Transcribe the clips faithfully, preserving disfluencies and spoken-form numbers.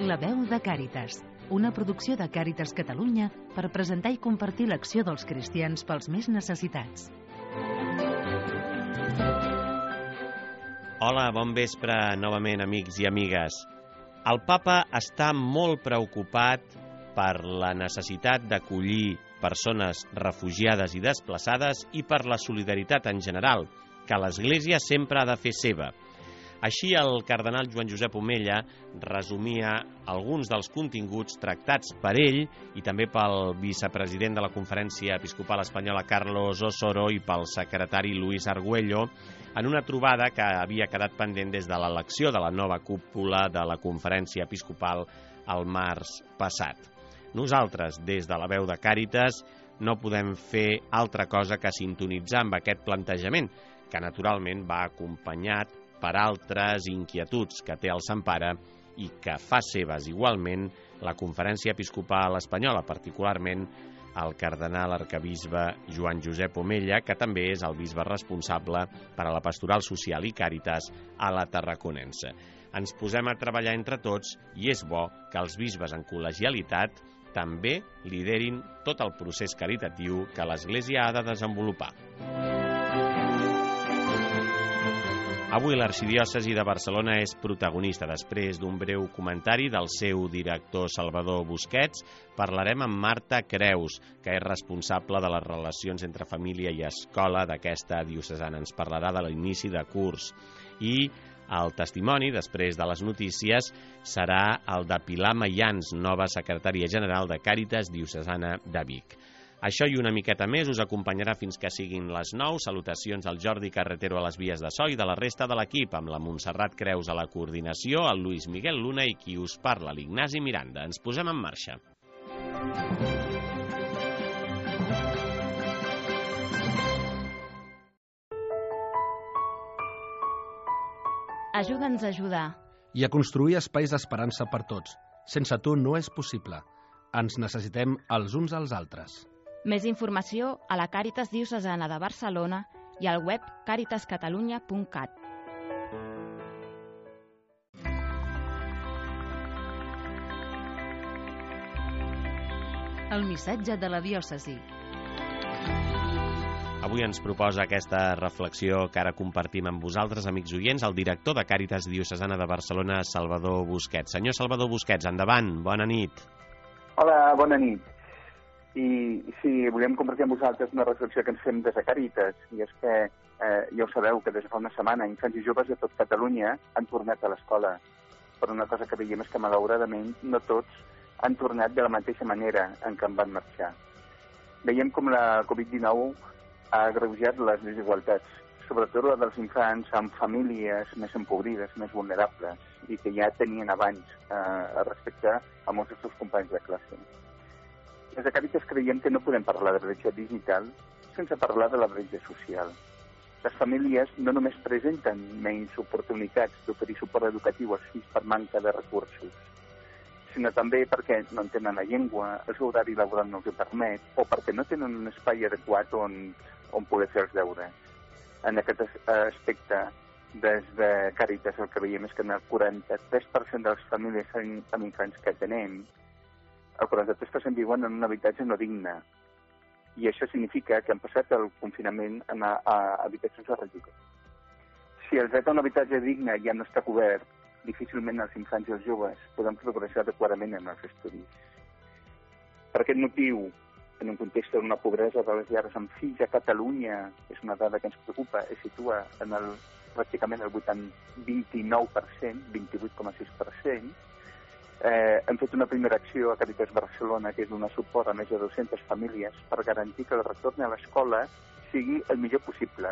La veu de Càritas, una producció de Càritas Catalunya per presentar i compartir l'acció dels cristians pels més necessitats. Hola, bon vespre novament, amics i amigues. El papa està molt preocupat per la necessitat d'acollir persones refugiades i desplaçades i per la solidaritat en general, que l'Església sempre ha de fer seva. Així, el cardenal Joan Josep Omella resumia alguns dels continguts tractats per ell i també pel vicepresident de la Conferència Episcopal Espanyola, Carlos Osoro, i pel secretari Luis Argüello, en una trobada que havia quedat pendent des de l'elecció de la nova cúpula de la Conferència Episcopal al març passat. Nosaltres, des de la veu de Càritas, no podem fer altra cosa que sintonitzar amb aquest plantejament, que naturalment va acompanyat per altres inquietuds que té el Sant Pare i que fa seves igualment la Conferència Episcopal Espanyola, particularment el cardenal arquebisbe Joan Josep Omella, que també és el bisbe responsable per a la pastoral social i Càritas a la Tarraconense. Ens posem a treballar entre tots i és bo que els bisbes en col·legialitat també liderin tot el procés caritatiu que l'Església ha de desenvolupar. Avui l'arxidiòcesi de Barcelona és protagonista. Després d'un breu comentari del seu director Salvador Busquets, parlarem amb Marta Creus, que és responsable de les relacions entre família i escola d'aquesta diocesana. Ens parlarà de l'inici de curs. I el testimoni, després de les notícies, serà el de Pilar Mayans, nova secretària general de Càritas Diocesana de Vic. Això i una miqueta més us acompanyarà fins que siguin les nou. Salutacions al Jordi Carretero a les vies de so i de la resta de l'equip, amb la Montserrat Creus a la coordinació, el Luis Miguel Luna i qui us parla, l'Ignasi Miranda. Ens posem en marxa. Ajuda'ns a ajudar. I a construir espais d'esperança per tots. Sense tu no és possible. Ens necessitem els uns als altres. Més informació a la Càritas Diocesana de Barcelona i al web càritas catalunya punt cat. El missatge de la diòcesi. Avui ens proposa aquesta reflexió que ara compartim amb vosaltres, amics oients, el director de Càritas Diocesana de Barcelona, Salvador Busquets. Senyor Salvador Busquets, endavant, bona nit. Hola, bona nit. I sí, volíem compartir amb vosaltres una reflexió que ens fem des de Càritas, i és que eh, ja ho sabeu que des de fa una setmana infants i joves de tot Catalunya han tornat a l'escola. Però una cosa que veiem és que malauradament no tots han tornat de la mateixa manera en què en van marxar. Veiem com la covid dinou ha agreujat les desigualtats, sobretot la dels infants amb famílies més empobrides, més vulnerables, i que ja tenien abans eh, respecte a molts dels seus companys de classe. Des de Càritas creiem que no podem parlar de bretxa digital sense parlar de la bretxa social. Les famílies no només presenten menys oportunitats d'oferir suport educatiu als fills per manca de recursos, sinó també perquè no entenen la llengua, el seu horari laboral no els ho permet, o perquè no tenen un espai adequat on, on poder fer els deures. En aquest aspecte, des de Càritas el que veiem és que en el quaranta-tres per cent de les famílies amb infants que tenem, el quaranta-tres per cent viuen en un habitatge no digne. I això significa que han passat el confinament a, a, a habitatges de relligo. Si el dret a un habitatge digne ja no està cobert, difícilment els infants i els joves poden progressar adequadament en els estudis. Per aquest motiu, en un context d'una pobresa de les llars amb fills a Catalunya, és una dada que ens preocupa, es situa en el pràcticament el vint-i-nou per cent, vint-i-vuit coma sis per cent, eh, hem fet una primera acció a Càritas Barcelona, que és donar suport a més de dues-centes famílies per garantir que el retorn a l'escola sigui el millor possible.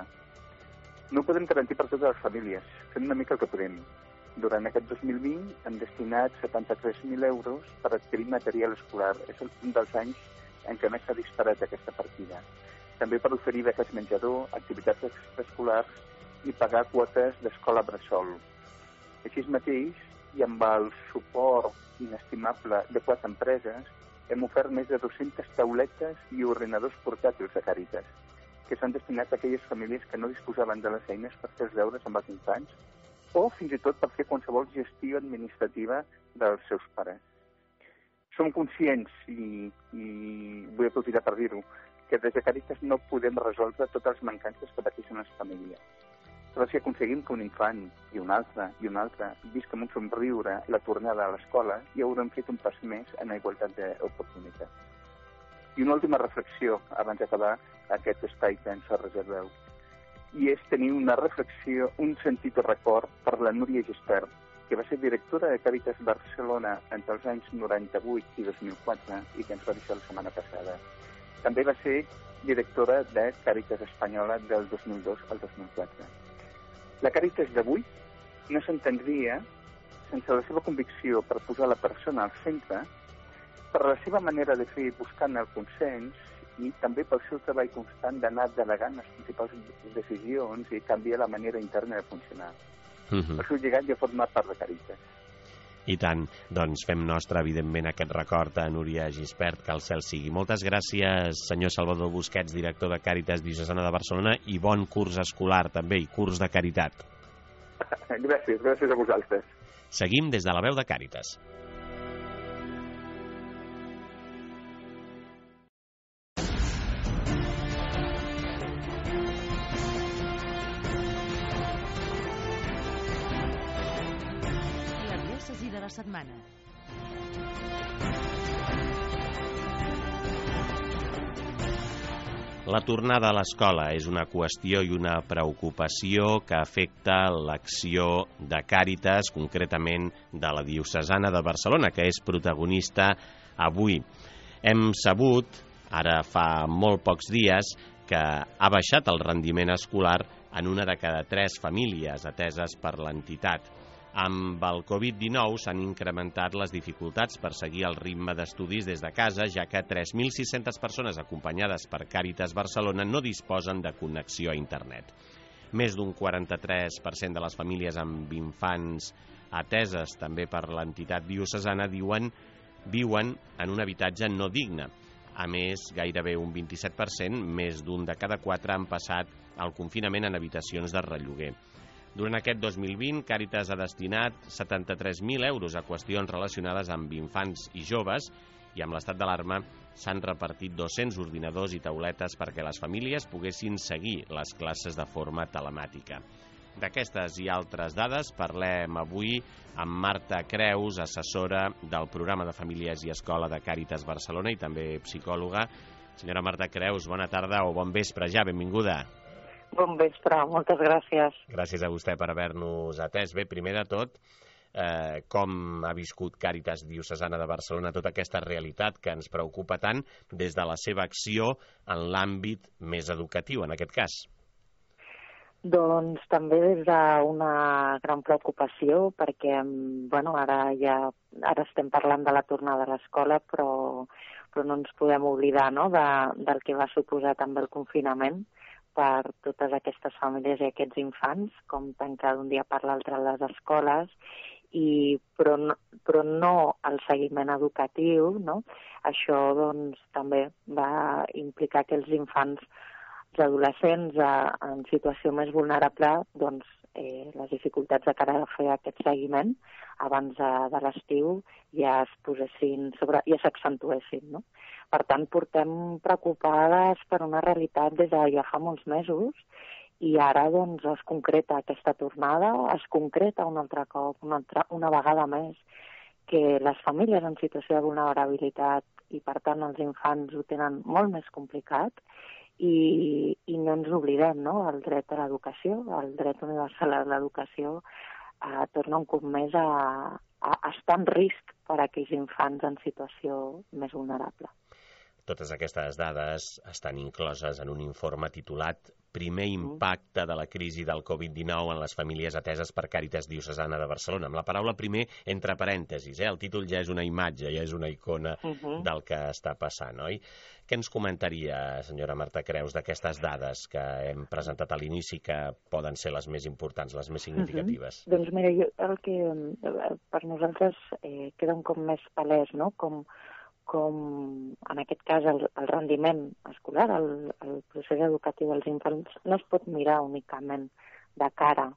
No ho podem garantir per totes les famílies, fem una mica el que podem. Durant aquest dos mil vint hem destinat setanta-tres mil euros per adquirir material escolar. És un dels anys en què més s'ha disparat aquesta partida. També per oferir beques menjador, activitats extraescolars i pagar quotes d'escola bressol. Així mateix, i amb el suport inestimable de quatre empreses, hem ofert més de dues-centes tauletes i ordinadors portàtils a Càritas, que s'han destinat a aquelles famílies que no disposaven de les eines per fer els deures amb els infants o fins i tot per fer qualsevol gestió administrativa dels seus pares. Som conscients, i, i vull aprofitar per dir-ho, que des de Càritas no podem resoldre totes les mancances que pateixen les famílies. Però si aconseguim que un infant i un altre i un altre visca amb un somriure la tornada a l'escola, ja haurem fet un pas més en la igualtat d'oportunitats. I una última reflexió abans d'acabar aquest espai que ens reserveu. I és tenir una reflexió, un sentit de record per la Núria Gispert, que va ser directora de Càritas Barcelona entre els anys noranta-vuit i dos mil quatre i que ens va deixar la setmana passada. També va ser directora de Càritas Espanyola del dos mil dos al dos mil quatre. La Càritas d'avui no s'entendria sense la seva convicció per posar la persona al centre, per la seva manera de fer buscant el consens i també pel seu treball constant d'anar delegant les principals decisions i canviar la manera interna de funcionar. Uh-huh. El seu llegat ja forma part de Càritas. I tant, doncs fem nostre, evidentment, aquest record a Núria Gispert, que el cel sigui. Moltes gràcies, senyor Salvador Busquets, director de Càritas Diocesana de Barcelona, i bon curs escolar, també, i curs de caritat. Gràcies, gràcies a vosaltres. Seguim des de la veu de Càritas. Setmana. La tornada a l'escola és una qüestió i una preocupació que afecta l'acció de Càritas, concretament de la Diocesana de Barcelona, que és protagonista avui. Hem sabut, ara fa molt pocs dies, que ha baixat el rendiment escolar en una de cada tres famílies ateses per l'entitat. Amb el covid dinou s'han incrementat les dificultats per seguir el ritme d'estudis des de casa, ja que tres mil sis-centes persones acompanyades per Càritas Barcelona no disposen de connexió a internet. Més d'un quaranta-tres per cent de les famílies amb infants ateses també per l'entitat diocesana diuen viuen en un habitatge no digne. A més, gairebé un vint-i-set per cent, més d'un de cada quatre, han passat el confinament en habitacions de relloguer. Durant aquest dos mil vint, Càritas ha destinat setanta-tres mil euros a qüestions relacionades amb infants i joves i amb l'estat d'alarma s'han repartit dos-cents ordinadors i tauletes perquè les famílies poguessin seguir les classes de forma telemàtica. D'aquestes i altres dades parlem avui amb Marta Creus, assessora del programa de Famílies i Escola de Càritas Barcelona i també psicòloga. Senyora Marta Creus, bona tarda o bon vespre ja, benvinguda. Bon vespre, moltes gràcies. Gràcies a vostè per haver-nos atès. Bé, primer de tot, eh, com ha viscut Càritas Diocesana de Barcelona tota aquesta realitat que ens preocupa tant des de la seva acció en l'àmbit més educatiu, en aquest cas? Doncs també des d'una gran preocupació, perquè bueno, ara ja ara estem parlant de la tornada a l'escola, però, però no ens podem oblidar, no?, de, del que va suposar també el confinament per totes aquestes famílies i aquests infants, com tancar d'un dia per l'altre les escoles, i, però, no, però no el seguiment educatiu, no? Això doncs, també va implicar que els infants, els adolescents a, en situació més vulnerable, doncs, eh, les dificultats de cara a fer aquest seguiment abans de, de l'estiu ja es posessin sobre, ja s'accentuessin, no? Per tant, portem preocupades per una realitat des de ja fa molts mesos i ara doncs es concreta aquesta tornada, es concreta un altre cop, una, altra, una vegada més, que les famílies en situació de vulnerabilitat i per tant els infants ho tenen molt més complicat i, i no ens oblidem, no?, el dret a l'educació, el dret universal a l'educació eh, torna un cop més a, a, a estar en risc per a aquells infants en situació més vulnerable. Totes aquestes dades estan incloses en un informe titulat Primer impacte de la crisi del covid dinou en les famílies ateses per Càritas Diocesana de Barcelona. Amb la paraula primer entre parèntesis, eh? El títol ja és una imatge, ja és una icona uh-huh. del que està passant, oi? Què ens comentaria, senyora Marta Creus, d'aquestes dades que hem presentat a l'inici que poden ser les més importants, les més significatives? Uh-huh. Doncs mira, jo, el que per nosaltres eh, queda un cop més palès, no?, com com en aquest cas el, el rendiment escolar, el, el procés educatiu dels infants no es pot mirar únicament de cara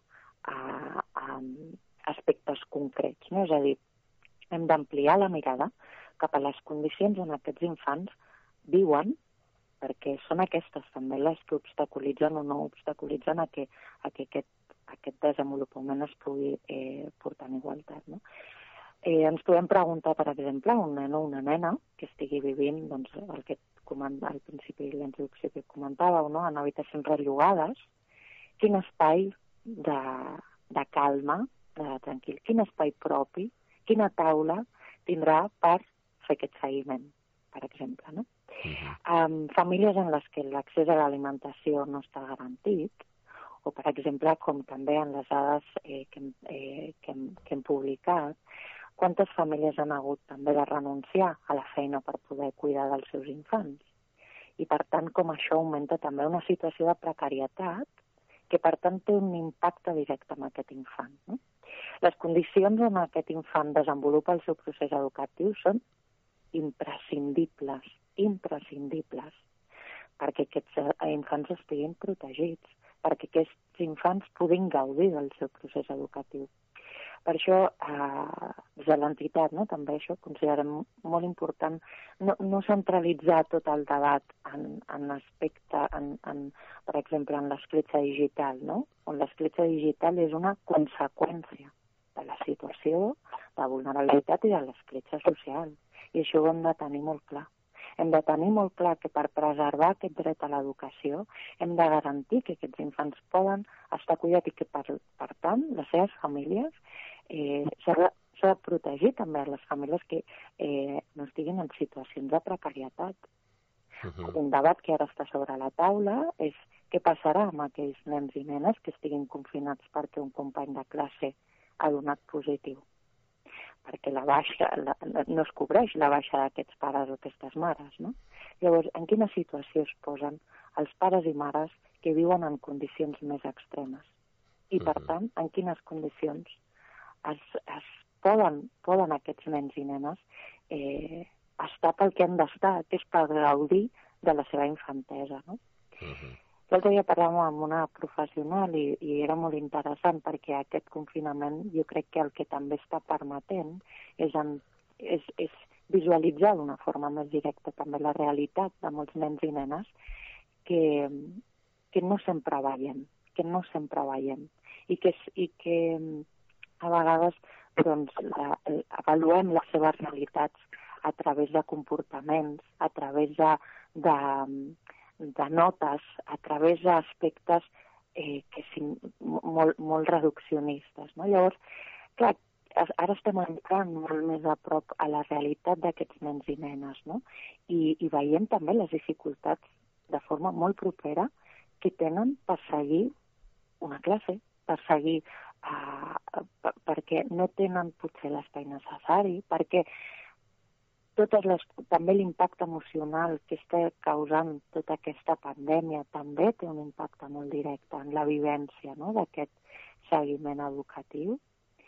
a, a aspectes concrets, no? És a dir, hem d'ampliar la mirada cap a les condicions on aquests infants viuen, perquè són aquestes també les que obstaculitzen o no obstaculitzen a que, a que aquest, aquest desenvolupament es pugui eh, portar en igualtat, no? Eh, ens podem preguntar, per exemple, un nen o una nena que estigui vivint doncs, el que comenta, al principi la introducció que comentàveu, no? En habitacions relligades, quin espai de, de calma, de tranquil, quin espai propi, quina taula tindrà per fer aquest seguiment, per exemple, no? Uh-huh. Um, famílies en les que l'accés a l'alimentació no està garantit, o, per exemple, com també en les dades eh, que, eh, que, hem, que hem publicat, quantes famílies han hagut també de renunciar a la feina per poder cuidar dels seus infants. I, per tant, com això augmenta també una situació de precarietat que, per tant, té un impacte directe en aquest infant, no? Les condicions on aquest infant desenvolupa el seu procés educatiu són imprescindibles, imprescindibles, perquè aquests infants estiguin protegits, perquè aquests infants puguin gaudir del seu procés educatiu. Per això, eh, des de l'entitat, no, també això considerem molt important no, no centralitzar tot el debat en, en aspecte, en, en, per exemple, en l'escletxa digital, no? On l'escletxa digital és una conseqüència de la situació de vulnerabilitat i de l'escletxa social. I això ho hem de tenir molt clar. Hem de tenir molt clar que per preservar aquest dret a l'educació hem de garantir que aquests infants poden estar cuidats i que, per, per tant, les seves famílies eh, s'ha de, s'ha de protegir també a les famílies que eh, no estiguin en situacions de precarietat. Uh-huh. Un debat que ara està sobre la taula és què passarà amb aquells nens i nenes que estiguin confinats perquè un company de classe ha donat positiu, perquè la baixa, la, no es cobreix la baixa d'aquests pares o aquestes mares, no? Llavors, en quina situació es posen els pares i mares que viuen en condicions més extremes? I, per tant, en quines condicions es, es poden, poden aquests nens i nenes eh, estar pel que han d'estar, que és per gaudir de la seva infantesa, no? Uh-huh. L'altre dia parlàvem amb una professional i, i era molt interessant perquè aquest confinament jo crec que el que també està permetent és, en, és, és visualitzar d'una forma més directa també la realitat de molts nens i nenes que, que no sempre veiem, que no sempre veiem i que, i que a vegades doncs, la, avaluem les seves realitats a través de comportaments, a través de, de de notes, a través d'aspectes eh, que sin, molt, molt reduccionistes, no? Llavors, clar, ara estem entrant molt més a prop a la realitat d'aquests nens i nenes, no? I, i veiem també les dificultats de forma molt propera que tenen per seguir una classe, per seguir, uh, per, perquè no tenen potser l'espai necessari, perquè totes les, també l'impacte emocional que està causant tota aquesta pandèmia també té un impacte molt directe en la vivència, no?, d'aquest seguiment educatiu.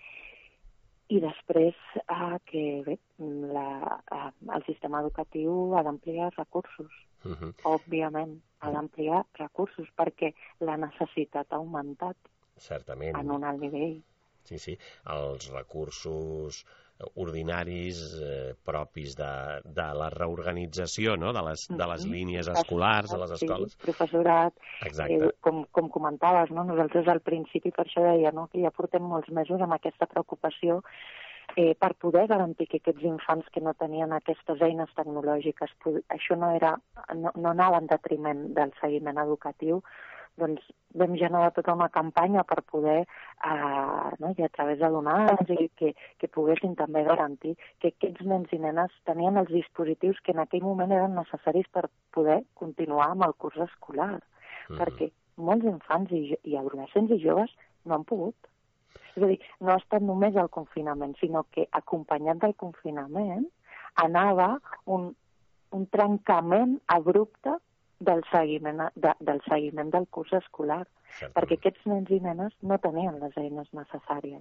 I després eh, que bé, la, eh, el sistema educatiu ha d'ampliar recursos, uh-huh. òbviament, ha d'ampliar recursos perquè la necessitat ha augmentat. Certament. En un alt nivell. Sí, sí, els recursos ordinaris eh, propis de, de la reorganització, no?, de les, de les línies escolars a les escoles. Sí, professorat, exacte. Eh, com, com comentaves, no? Nosaltres al principi per això deia, no?, que ja portem molts mesos amb aquesta preocupació eh, per poder garantir que aquests infants que no tenien aquestes eines tecnològiques, això no, era, no, no anava en detriment del seguiment educatiu, doncs vam generar tota una campanya per poder, eh, no, i a través de donar-nos i que, que poguessin també garantir que aquests nens i nenes tenien els dispositius que en aquell moment eren necessaris per poder continuar amb el curs escolar. Mm-hmm. Perquè molts infants i, i adolescents i joves no han pogut. És a dir, no ha estat només el confinament, sinó que acompanyat del confinament anava un, un trencament abrupte del seguiment, de, del seguiment del curs escolar, Certament. Perquè aquests nens i nenes no tenien les eines necessàries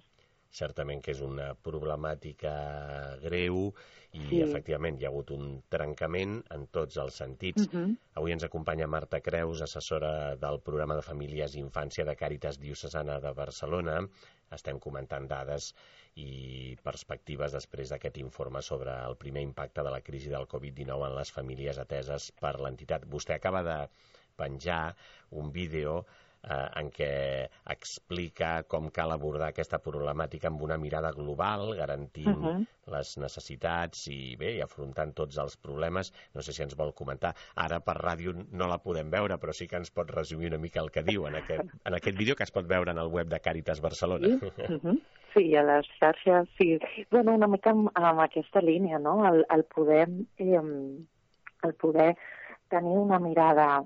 certament que és una problemàtica greu i, sí. efectivament, hi ha hagut un trencament en tots els sentits. Uh-huh. Avui ens acompanya Marta Creus, assessora del programa de Famílies i Infància de Càritas Diocesana de Barcelona. Estem comentant dades i perspectives després d'aquest informe sobre el primer impacte de la crisi del covid dinou en les famílies ateses per l'entitat. Vostè acaba de penjar un vídeo eh, en què explica com cal abordar aquesta problemàtica amb una mirada global, garantint uh-huh. les necessitats i bé, i afrontant tots els problemes. No sé si ens vol comentar. Ara per ràdio no la podem veure, però sí que ens pot resumir una mica el que diu en aquest, en aquest vídeo que es pot veure en el web de Càritas Barcelona. Sí, uh-huh. sí a les xarxes, sí. Bueno, una mica amb, amb aquesta línia, no? El, el, poder, eh, el poder tenir una mirada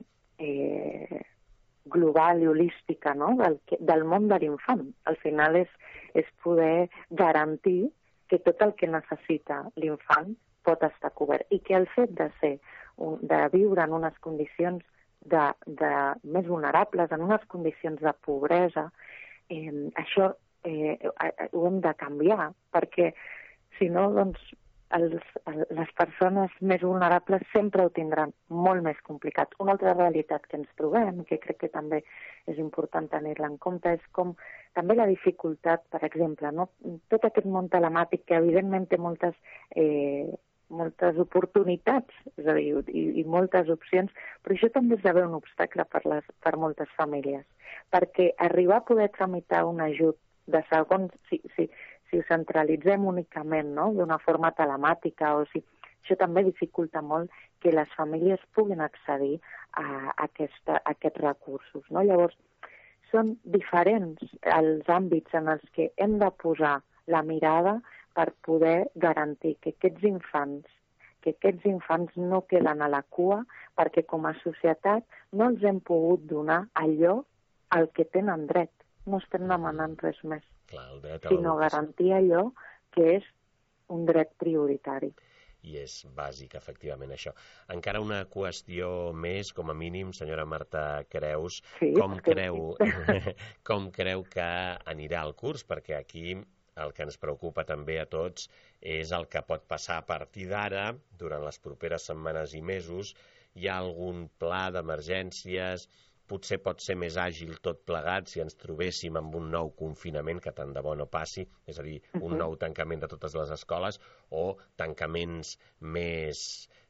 eh, global i holística, no? del, del món de l'infant. Al final és, és poder garantir que tot el que necessita l'infant pot estar cobert i que el fet de ser un, de viure en unes condicions de, de més vulnerables, en unes condicions de pobresa, eh, això eh, ho hem de canviar, perquè si no, doncs, els, les persones més vulnerables sempre ho tindran molt més complicat. Una altra realitat que ens trobem, que crec que també és important tenir-la en compte, és com també la dificultat, per exemple, no? Tot aquest món telemàtic que evidentment té moltes, eh, moltes oportunitats, és a dir, i, i moltes opcions, però això també esdevé un obstacle per, les, per moltes famílies, perquè arribar a poder tramitar un ajut de segons, si, si, si ho centralitzem únicament, no?, d'una forma telemàtica, o si això també dificulta molt que les famílies puguin accedir a, aquesta, a aquests recursos, no? Llavors, són diferents els àmbits en els que hem de posar la mirada per poder garantir que aquests infants, que aquests infants no queden a la cua, perquè com a societat no els hem pogut donar allò al que tenen dret. No estem demanant res més, Clar, el dret a sinó garantir allò que és un dret prioritari. I és bàsic, efectivament, això. Encara una qüestió més, com a mínim, senyora Marta Creus, sí, com, creu, sí. com creu que anirà el curs? Perquè aquí el que ens preocupa també a tots és el que pot passar a partir d'ara, durant les properes setmanes i mesos. Hi ha algun pla d'emergències? Potser pot ser més àgil tot plegat si ens trobéssim amb un nou confinament, que tant de bo no passi, és a dir, un nou tancament de totes les escoles o tancaments més,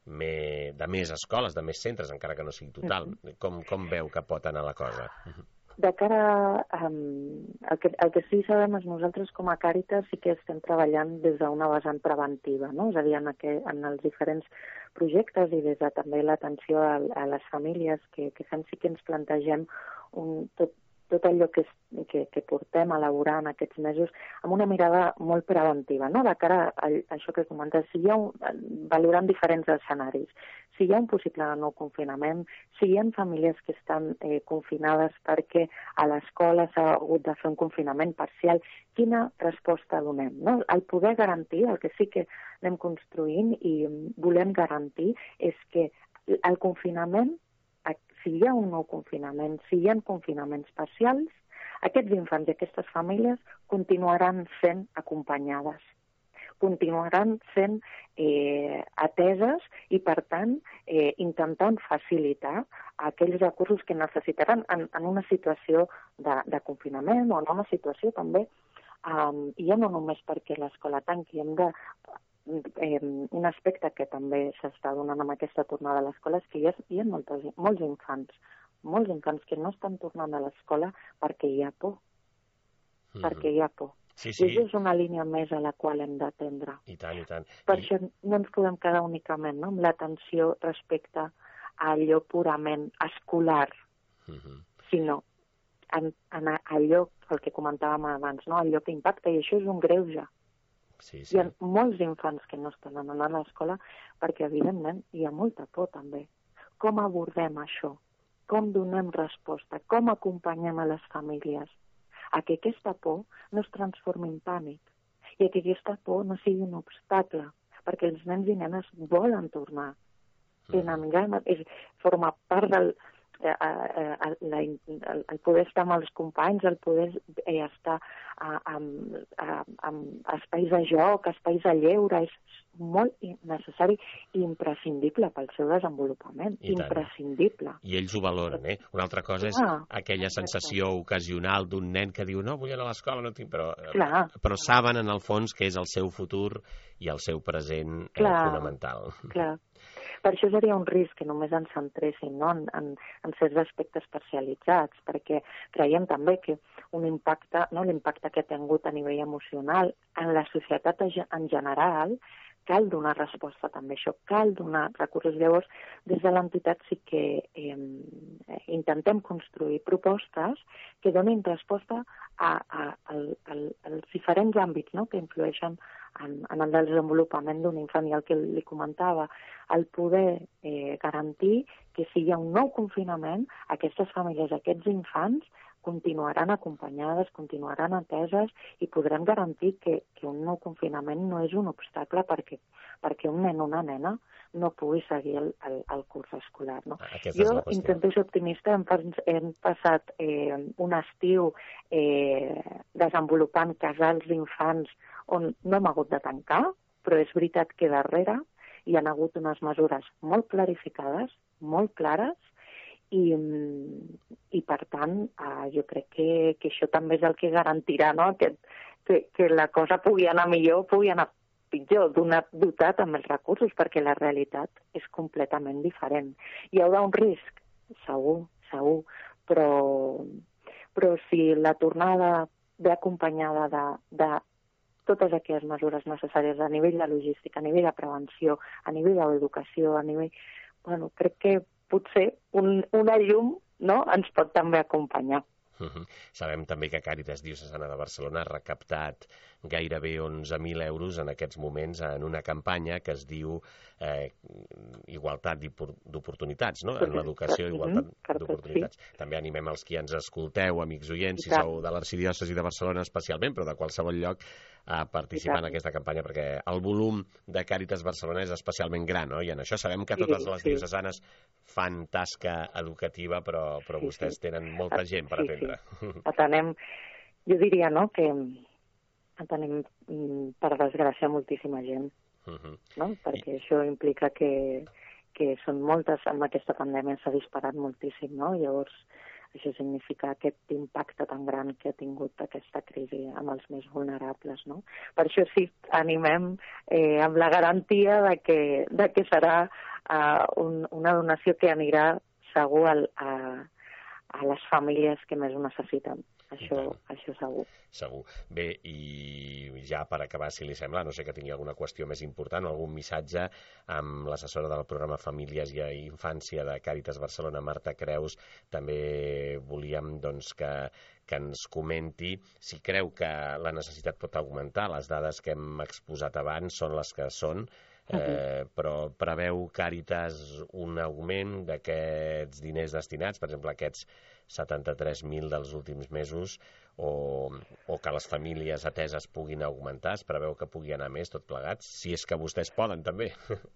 més, de més escoles, de més centres, encara que no sigui total. Com, com veu que pot anar la cosa? De cara a... Um, el, que, el que sí sabem és nosaltres com a Càritas sí que estem treballant des d'una vessant preventiva, no? És a dir, en, aqu, en els diferents projectes i des de també l'atenció a, a les famílies que, que fem, sí que ens plantegem un, tot, tot allò que, és, que, que portem a elaborar en aquests mesos amb una mirada molt preventiva, no? De cara a, a això que comentes, si hi ha un, valorant diferents escenaris, si hi ha un possible nou confinament, si hi ha famílies que estan eh, confinades perquè a l'escola s'ha hagut de fer un confinament parcial, quina resposta donem, no? El poder garantir, el que sí que anem construint i volem garantir és que el confinament, si hi ha un nou confinament, si hi ha confinaments parcials, aquests infants i aquestes famílies continuaran sent acompanyades, continuaran sent eh, ateses i, per tant, eh, intentant facilitar aquells recursos que necessitaran en, en una situació de, de confinament o en una situació també, um, i ja no només perquè l'escola tanqui, hem de... Eh, un aspecte que també s'està donant amb aquesta tornada a l'escola és que hi ha, hi ha moltes, molts infants, molts infants que no estan tornant a l'escola perquè hi ha por, mm-hmm. perquè hi ha por. Sí, sí. I això és una línia més a la qual hem d'atendre. I tant, i tant. Per I... això no ens podem quedar únicament, no?, amb l'atenció respecte a allò purament escolar, mm-hmm. sinó en, en allò, el que comentàvem abans, no?, allò que impacta, i això és un greuge. Sí, sí. Hi ha molts infants que no estan anant a l'escola perquè, evidentment, hi ha molta por també. Com abordem això? Com donem resposta? Com acompanyem a les famílies a que aquesta por no es transformi en pànic i a que aquesta por no sigui un obstacle, perquè els nens i nenes volen tornar. Tenen ganes, és, forma part del, el, el, el poder estar amb els companys, el poder eh, estar amb, amb espais de joc, espais de lleure, és molt necessari i imprescindible pel seu desenvolupament. I imprescindible. I ells ho valoren, eh? Una altra cosa és ah, aquella sensació ocasional d'un nen que diu no, vull anar a l'escola, no tinc... Però, però saben en el fons que és el seu futur i el seu present clar, eh, fonamental. Clar. Per això seria un risc que només ens centréssim, no? en, en, en certs aspectes parcialitzats, perquè creiem també que un impacte, no? l'impacte que ha tingut a nivell emocional en la societat en general, cal donar resposta també a això, cal donar recursos. Llavors, des de l'entitat sí que eh, intentem construir propostes que donin resposta a, a, a, a, als diferents àmbits, no? que influeixen en, en el desenvolupament d'un infant. I el que li comentava, el poder eh, garantir que si hi ha un nou confinament, aquestes famílies, aquests infants, continuaran acompanyades, continuaran ateses i podrem garantir que, que un nou confinament no és un obstacle perquè, perquè un nen o una nena no pugui seguir el, el, el curs escolar. No? Jo intento ser optimista, hem, hem passat eh, un estiu eh, desenvolupant casals d'infants on no hem hagut de tancar, però és veritat que darrere hi ha hagut unes mesures molt clarificades, molt clares, i, i per tant eh, jo crec que, que això també és el que garantirà, no? que, que, que la cosa pugui anar millor, pugui anar pitjor, dotat amb els recursos, perquè la realitat és completament diferent. Hi haurà un risc? Segur, segur, però, però si la tornada ve acompanyada de, de totes aquelles mesures necessàries a nivell de logística, a nivell de prevenció, a nivell d'educació, a nivell... Bueno, crec que potser un, una llum, no?, ens pot també acompanyar. Uh-huh. Sabem també que Càritas Diocesana de Barcelona ha recaptat gairebé onze mil euros en aquests moments en una campanya que es diu eh, Igualtat d'Oportunitats, no? En l'educació, igualtat d'oportunitats. Sí. També animem els qui ens escolteu, amics oients, si sou de l'Arxidiòcesi de Barcelona especialment, però de qualsevol lloc, a participar en aquesta campanya, perquè el volum de Càritas Barcelona és especialment gran, no? I en això sabem que totes les diocesanes fan tasca educativa, però, però vostès tenen molta gent per atendre. Sí, sí. Atenem, jo diria, no?, que tenim, per desgràcia, moltíssima gent, uh-huh. no? Perquè I... això implica que, que són moltes, amb aquesta pandèmia s'ha disparat moltíssim, no? Llavors, això significa aquest impacte tan gran que ha tingut aquesta crisi amb els més vulnerables, no? Per això sí, animem eh, amb la garantia de que, de que serà uh, un, una donació que anirà segur al, a, a les famílies que més ho necessiten. Això, això segur. Segur. Bé, i ja per acabar, si li sembla, no sé que tingui alguna qüestió més important o algun missatge amb l'assessora del programa Famílies i Infància de Càritas Barcelona, Marta Creus, també volíem doncs, que, que ens comenti si creu que la necessitat pot augmentar. Les dades que hem exposat abans són les que són, Eh, però preveu Càritas un augment d'aquests diners destinats, per exemple, aquests setanta-tres mil dels últims mesos, o, o que les famílies ateses puguin augmentar? Es preveu que pugui anar més tot plegat, si és que vostès poden també.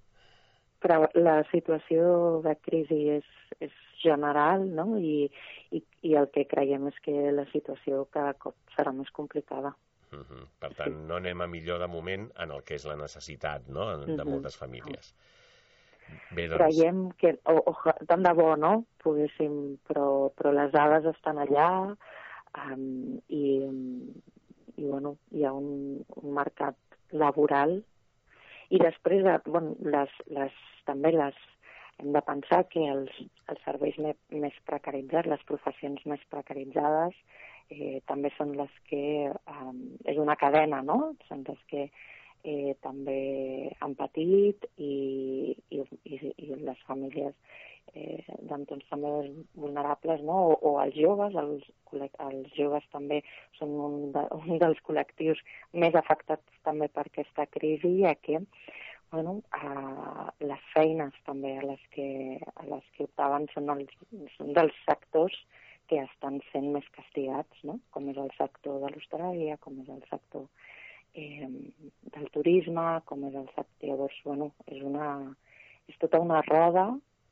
Però la situació de crisi és, és general, no? I, i, i el que creiem és que la situació cada cop serà més complicada. Uh-huh. Per tant, no anem a millor de moment en el que és la necessitat, no?, de uh-huh. moltes famílies. Bé, doncs... Creiem que, o, o, tant de bo, no?, poguéssim, però, però les dades estan allà um, i, i, bueno, hi ha un, un mercat laboral i després, bueno, les, les, també les, hem de pensar que els, els serveis més, més precaritzats, les professions més precaritzades, Eh, també són les que, eh, és una cadena, no? Són les que eh, també han patit i, i, i, i les famílies eh, d'entorns també vulnerables, no? O, o els joves, els, els joves també són un, de, un dels col·lectius més afectats també per aquesta crisi, ja que bueno, a les feines també a les que, a les que optaven són, els, són dels sectors que estan sent més castigats, no? Com és el sector de l'hostaleria, com és el sector eh, del turisme, com és el sector... Llavors, bueno, és, una, és tota una roda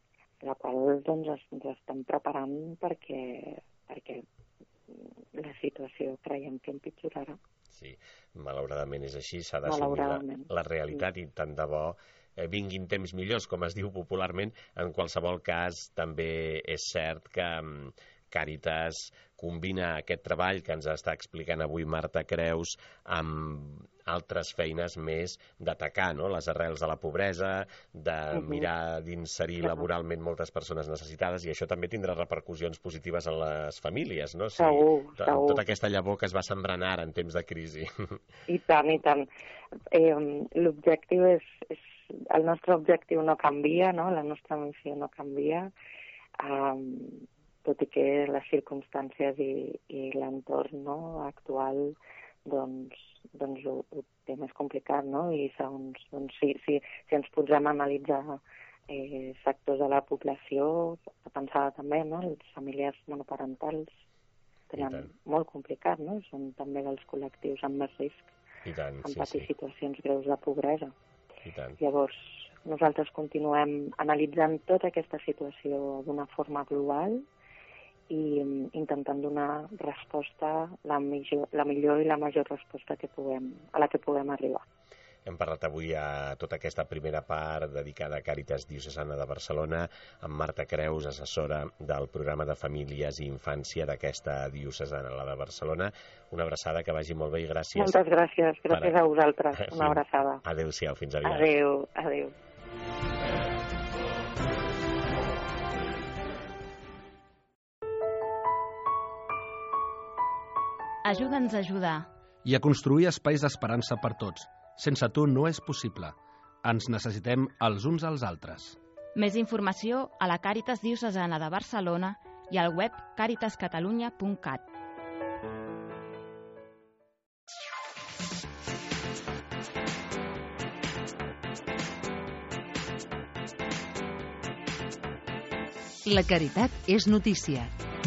la qual doncs, ens estem preparant perquè, perquè la situació creiem que empitjorarà. Sí, malauradament és així, s'ha d'assumir la, la realitat i tant de bo eh, vinguin temps millors, com es diu popularment. En qualsevol cas, també és cert que Càritas combina aquest treball que ens està explicant avui Marta Creus amb altres feines més d'atacar, no?, les arrels de la pobresa, de uh-huh. mirar d'inserir uh-huh. laboralment moltes persones necessitades, i això també tindrà repercussions positives en les famílies, no? Sí, segur, segur. Tota aquesta llavor que es va sembrant ara en temps de crisi. I tant, i tant. Eh, l'objectiu és, és... El nostre objectiu no canvia, no? La nostra missió no canvia, um, tot i que les circumstàncies i, i l'entorn, no?, actual doncs, doncs ho, ho té més complicat, no? I segons, doncs, si, si, si ens posem a analitzar eh, sectors de la població, a pensar també, no?, les famílies monoparentals tenen molt complicat, no? Són també dels col·lectius amb més risc I tant, en sí, patir sí. situacions greus de pobresa. I tant. Llavors, nosaltres continuem analitzant tota aquesta situació d'una forma global i intentant donar resposta, la millor, la millor i la major resposta que puguem, a la que puguem arribar. Hem parlat avui a tota aquesta primera part dedicada a Càritas Diocesana de Barcelona amb Marta Creus, assessora del programa de famílies i infància d'aquesta diocesana, la de Barcelona. Una abraçada, que vagi molt bé i gràcies. Moltes gràcies, gràcies per... a vosaltres. Una abraçada. Adéu-siau, fins aviat. Adéu, adéu. Ajuda'ns a ajudar. I a construir espais d'esperança per tots. Sense tu no és possible. Ens necessitem els uns als altres. Més informació a la Càritas Diocesana de Barcelona i al web càritas catalunya punt cat. La caritat és notícia.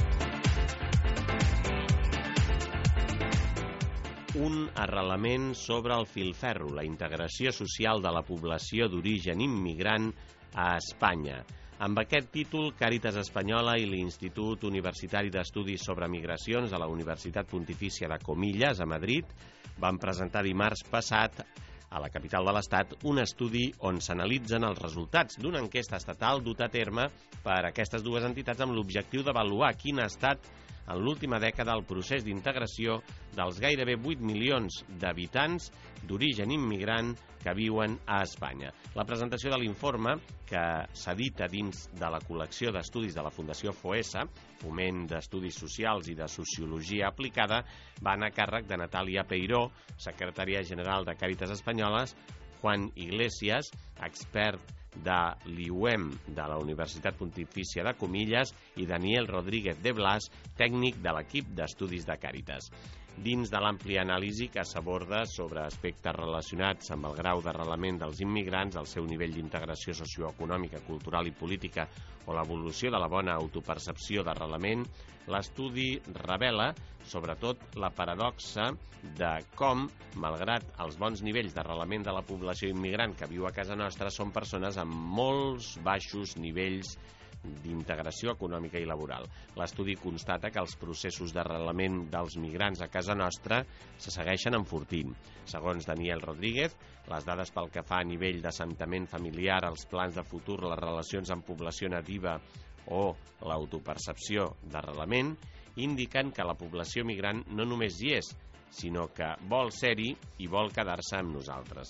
Un arrelament sobre el filferro, la integració social de la població d'origen immigrant a Espanya. Amb aquest títol, Càritas Espanyola i l'Institut Universitari d'Estudis sobre Migracions de la Universitat Pontifícia de Comillas, a Madrid, van presentar dimarts passat a la capital de l'Estat un estudi on s'analitzen els resultats d'una enquesta estatal duta a terme per aquestes dues entitats amb l'objectiu d'avaluar quin ha estat en l'última dècada el procés d'integració dels gairebé vuit milions d'habitants d'origen immigrant que viuen a Espanya. La presentació de l'informe, que s'edita dins de la col·lecció d'estudis de la Fundació FOESA, Foment d'Estudis Socials i de Sociologia Aplicada, va anar a càrrec de Natàlia Peiró, secretària general de Càritas Espanyoles, Juan Iglesias, expert de l'I U E M de la Universitat Pontifícia de Comillas, i Daniel Rodríguez de Blas, tècnic de l'equip d'estudis de Càritas. Dins de l'àmplia anàlisi que s'aborda sobre aspectes relacionats amb el grau d'arrelament dels immigrants, el seu nivell d'integració socioeconòmica, cultural i política o l'evolució de la bona autopercepció d'arrelament, l'estudi revela sobretot la paradoxa de com, malgrat els bons nivells d'arrelament de la població immigrant que viu a casa nostra, són persones amb molts baixos nivells d'integració econòmica i laboral. L'estudi constata que els processos d'arrelament dels migrants a casa nostra se segueixen enfortint. Segons Daniel Rodríguez, les dades pel que fa a nivell d'assentament familiar, els plans de futur, les relacions amb població nativa o l'autopercepció d'arrelament indiquen que la població migrant no només hi és, sinó que vol ser-hi i vol quedar-se amb nosaltres.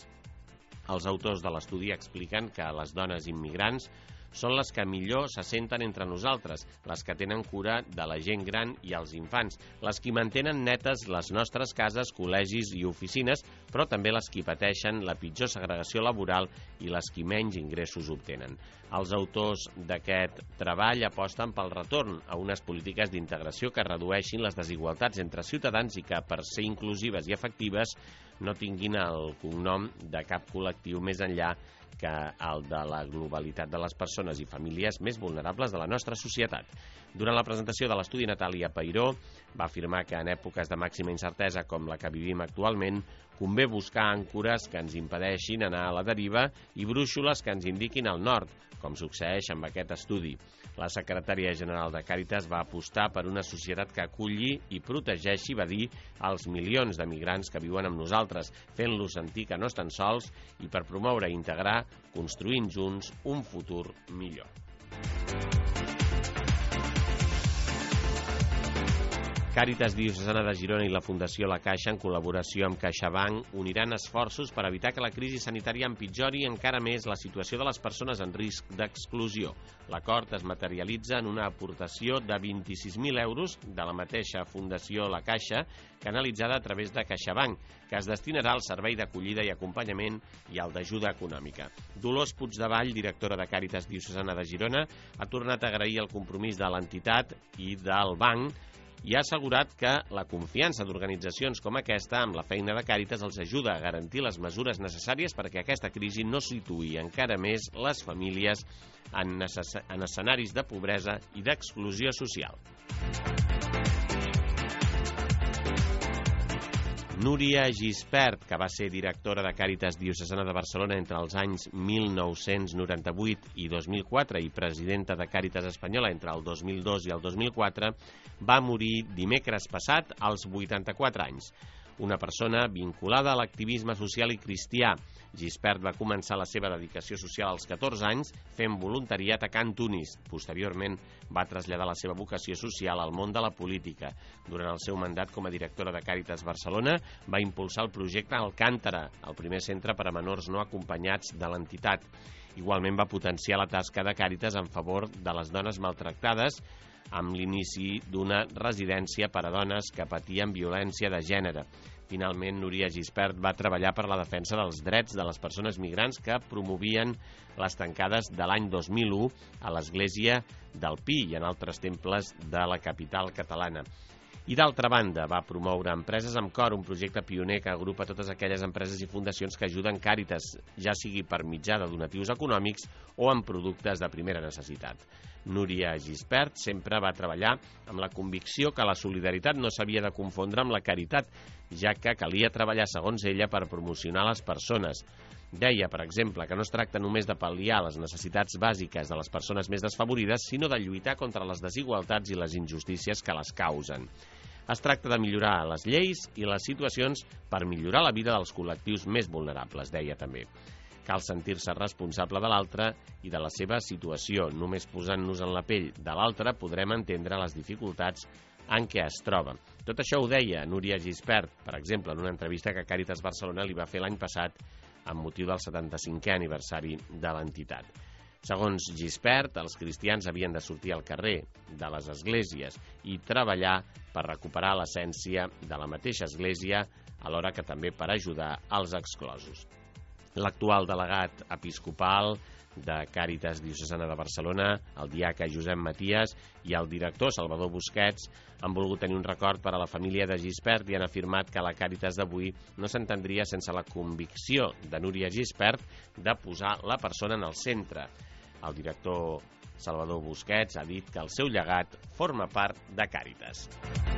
Els autors de l'estudi expliquen que les dones immigrants són les que millor se senten entre nosaltres, les que tenen cura de la gent gran i els infants, les que mantenen netes les nostres cases, col·legis i oficines, però també les que pateixen la pitjor segregació laboral i les que menys ingressos obtenen. Els autors d'aquest treball aposten pel retorn a unes polítiques d'integració que redueixin les desigualtats entre ciutadans i que, per ser inclusives i efectives, no tinguin el cognom de cap col·lectiu més enllà que el de la globalitat de les persones i famílies més vulnerables de la nostra societat. Durant la presentació de l'estudi, Natàlia Peiró va afirmar que en èpoques de màxima incertesa com la que vivim actualment, convé buscar àncores que ens impedeixin anar a la deriva i brúixoles que ens indiquin el nord, com succeeix amb aquest estudi. La secretària general de Càritas va apostar per una societat que aculli i protegeixi, va dir, els milions de migrants que viuen amb nosaltres, fent-los sentir que no estan sols i per promoure i integrar, construint junts un futur millor. Càritas Diocesana de Girona i la Fundació La Caixa, en col·laboració amb CaixaBank, uniran esforços per evitar que la crisi sanitària empitjori encara més la situació de les persones en risc d'exclusió. L'acord es materialitza en una aportació de vint-i-sis mil euros de la mateixa Fundació La Caixa, canalitzada a través de CaixaBank, que es destinarà al servei d'acollida i acompanyament i al d'ajuda econòmica. Dolors Puigdevall, directora de Càritas Diocesana de Girona, ha tornat a agrair el compromís de l'entitat i del banc i ha assegurat que la confiança d'organitzacions com aquesta amb la feina de Càritas els ajuda a garantir les mesures necessàries perquè aquesta crisi no situï encara més les famílies en, en escenaris de pobresa i d'exclusió social. Núria Gispert, que va ser directora de Càritas Diocesana de Barcelona entre els anys mil nou-cents noranta-vuit i dos mil quatre i presidenta de Càritas Espanyola entre el dos mil dos i el dos mil quatre, va morir dimecres passat als vuitanta-quatre anys. Una persona vinculada a l'activisme social i cristià. Gispert va començar la seva dedicació social als catorze anys fent voluntariat a Can Tunis. Posteriorment va traslladar la seva vocació social al món de la política. Durant el seu mandat com a directora de Càritas Barcelona va impulsar el projecte Alcántara, el primer centre per a menors no acompanyats de l'entitat. Igualment va potenciar la tasca de Càritas en favor de les dones maltractades amb l'inici d'una residència per a dones que patien violència de gènere. Finalment, Núria Gispert va treballar per la defensa dels drets de les persones migrants que promovien les tancades de l'any dos mil u a l'església del Pi i en altres temples de la capital catalana. I d'altra banda, va promoure Empreses amb Cor, un projecte pioner que agrupa totes aquelles empreses i fundacions que ajuden Càritas, ja sigui per mitjà de donatius econòmics o en productes de primera necessitat. Núria Gispert sempre va treballar amb la convicció que la solidaritat no s'havia de confondre amb la caritat, ja que calia treballar, segons ella, per promocionar les persones. Deia, per exemple, que no es tracta només de pal·liar les necessitats bàsiques de les persones més desfavorides, sinó de lluitar contra les desigualtats i les injustícies que les causen. Es tracta de millorar les lleis i les situacions per millorar la vida dels col·lectius més vulnerables, deia també. Cal sentir-se responsable de l'altre i de la seva situació. Només posant-nos en la pell de l'altre podrem entendre les dificultats en què es troba. Tot això ho deia Núria Gispert, per exemple, en una entrevista que Càritas Barcelona li va fer l'any passat amb motiu del setanta-cinquè aniversari de l'entitat. Segons Gispert, els cristians havien de sortir al carrer de les esglésies i treballar per recuperar l'essència de la mateixa església, alhora que també per ajudar els exclosos. L'actual delegat episcopal de Càritas Diocesana de Barcelona, el diaca Josep Maties, i el director Salvador Busquets han volgut tenir un record per a la família de Gispert i han afirmat que la Càritas d'avui no s'entendria sense la convicció de Núria Gispert de posar la persona en el centre. El director Salvador Busquets ha dit que el seu llegat forma part de Càritas.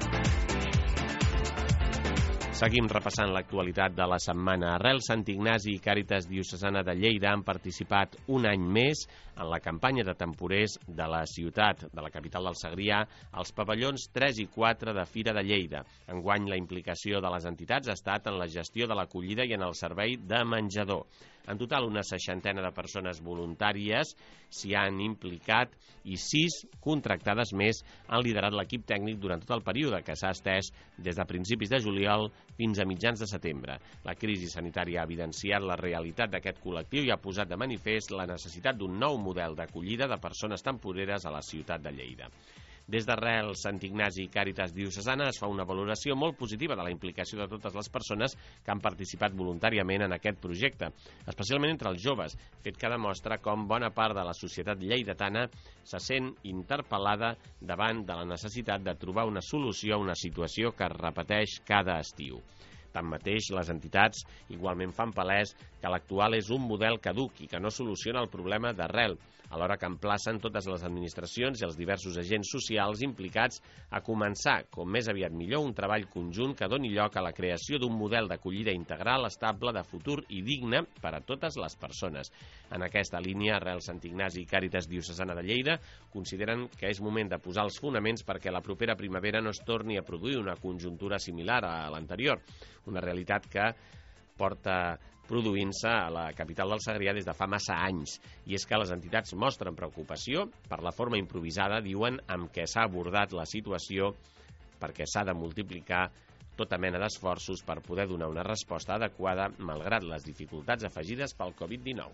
Seguim repassant l'actualitat de la setmana. Arrel Sant Ignasi i Càritas Diocesana de Lleida han participat un any més en la campanya de temporers de la ciutat, de la capital del Segrià, als pavellons tres i quatre de Fira de Lleida. Enguany, la implicació de les entitats ha estat en la gestió de l'acollida i en el servei de menjador. En total, una seixantena de persones voluntàries s'hi han implicat i sis contractades més han liderat l'equip tècnic durant tot el període, que s'ha estès des de principis de juliol fins a mitjans de setembre. La crisi sanitària ha evidenciat la realitat d'aquest col·lectiu i ha posat de manifest la necessitat d'un nou model d'acollida de persones temporeres a la ciutat de Lleida. Des d'Arrel Sant Ignasi i Càritas Diocesana es fa una valoració molt positiva de la implicació de totes les persones que han participat voluntàriament en aquest projecte, especialment entre els joves, fet que demostra com bona part de la societat lleidatana se sent interpel·lada davant de la necessitat de trobar una solució a una situació que es repeteix cada estiu. Tanmateix, les entitats igualment fan palès que l'actual és un model caduc i que no soluciona el problema d'arrel, alhora que emplacen totes les administracions i els diversos agents socials implicats a començar, com més aviat millor, un treball conjunt que doni lloc a la creació d'un model d'acollida integral, estable, de futur i digne per a totes les persones. En aquesta línia, Arrel Sant Ignasi i Càritas Diocesana de Lleida consideren que és moment de posar els fonaments perquè la propera primavera no es torni a produir una conjuntura similar a l'anterior, una realitat que porta produint-se a la capital del Segrià des de fa massa anys. I és que les entitats mostren preocupació per la forma improvisada, diuen, amb què s'ha abordat la situació, perquè s'ha de multiplicar tota mena d'esforços per poder donar una resposta adequada malgrat les dificultats afegides pel covid dinou.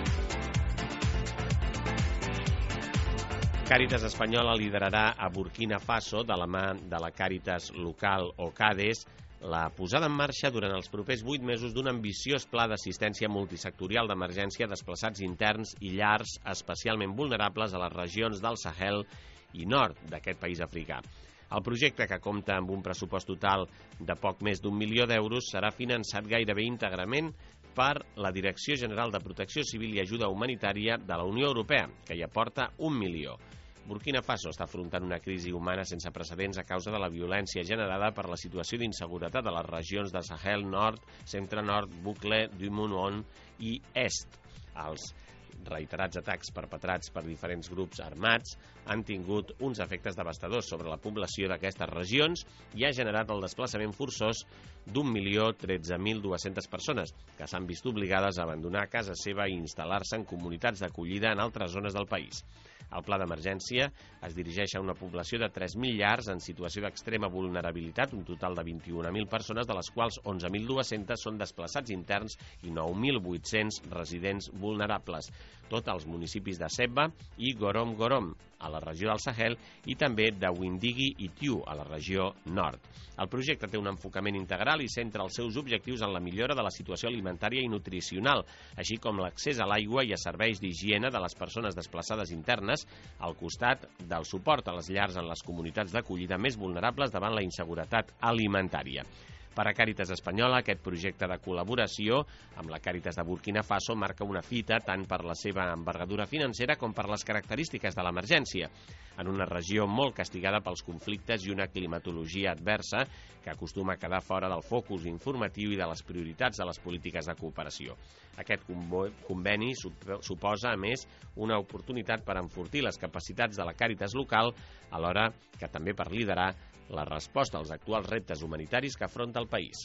Càritas Espanyola liderarà a Burkina Faso, de la mà de la Càritas local o CADES, la posada en marxa durant els propers vuit mesos d'un ambiciós pla d'assistència multisectorial d'emergència a desplaçats interns i llars especialment vulnerables a les regions del Sahel i nord d'aquest país africà. El projecte, que compta amb un pressupost total de poc més d'un milió d'euros, serà finançat gairebé íntegrament per la Direcció General de Protecció Civil i Ajuda Humanitària de la Unió Europea, que hi aporta un milió. Burkina Faso està afrontant una crisi humana sense precedents a causa de la violència generada per la situació d'inseguretat a les regions de Sahel Nord, Centre-Nord, Boucle, du Mounon i Est. Els reiterats atacs perpetrats per diferents grups armats han tingut uns efectes devastadors sobre la població d'aquestes regions i ha generat el desplaçament forçós d'un milió tretze mil dues-centes persones que s'han vist obligades a abandonar casa seva i instal·lar-se en comunitats d'acollida en altres zones del país. El pla d'emergència es dirigeix a una població de tres mil llars en situació d'extrema vulnerabilitat, un total de vint-i-un mil persones, de les quals onze mil dues-centes són desplaçats interns i nou mil vuit-cents residents vulnerables. Tot als municipis de Sebba i Gorom Gorom, a la regió del Sahel, i també de Windigi i Tiu, a la regió nord. El projecte té un enfocament integral i centra els seus objectius en la millora de la situació alimentària i nutricional, així com l'accés a l'aigua i a serveis d'higiene de les persones desplaçades internes, al costat del suport a les llars en les comunitats d'acollida més vulnerables davant la inseguretat alimentària. Per a Càritas Espanyola, aquest projecte de col·laboració amb la Càritas de Burkina Faso marca una fita tant per la seva envergadura financera com per les característiques de l'emergència, en una regió molt castigada pels conflictes i una climatologia adversa que acostuma a quedar fora del focus informatiu i de les prioritats de les polítiques de cooperació. Aquest conveni suposa, a més, una oportunitat per enfortir les capacitats de la Càritas local, alhora que també per liderar la resposta als actuals reptes humanitaris que afronta el país.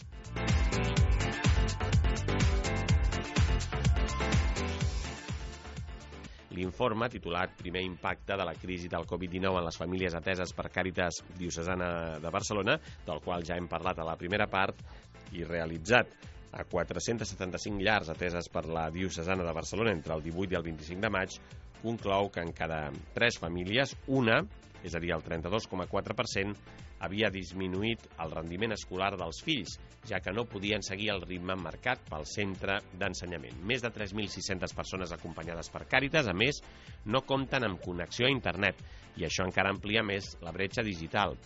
L'informe, titulat Primer impacte de la crisi del covid dinou en les famílies ateses per Càritas Diocesana de Barcelona, del qual ja hem parlat a la primera part, i realitzat a quatre-cents setanta-cinc llars ateses per la Diocesana de Barcelona entre el divuit i el vint-i-cinc de maig, conclou que en cada tres famílies, una, és a dir, el trenta-dos coma quatre per cent, havia disminuït el rendiment escolar dels fills, ja que no podien seguir el ritme marcat pel centre d'ensenyament. Més de tres mil sis-centes persones acompanyades per Càritas, a més, no compten amb connexió a internet, i això encara amplia més la bretxa digital.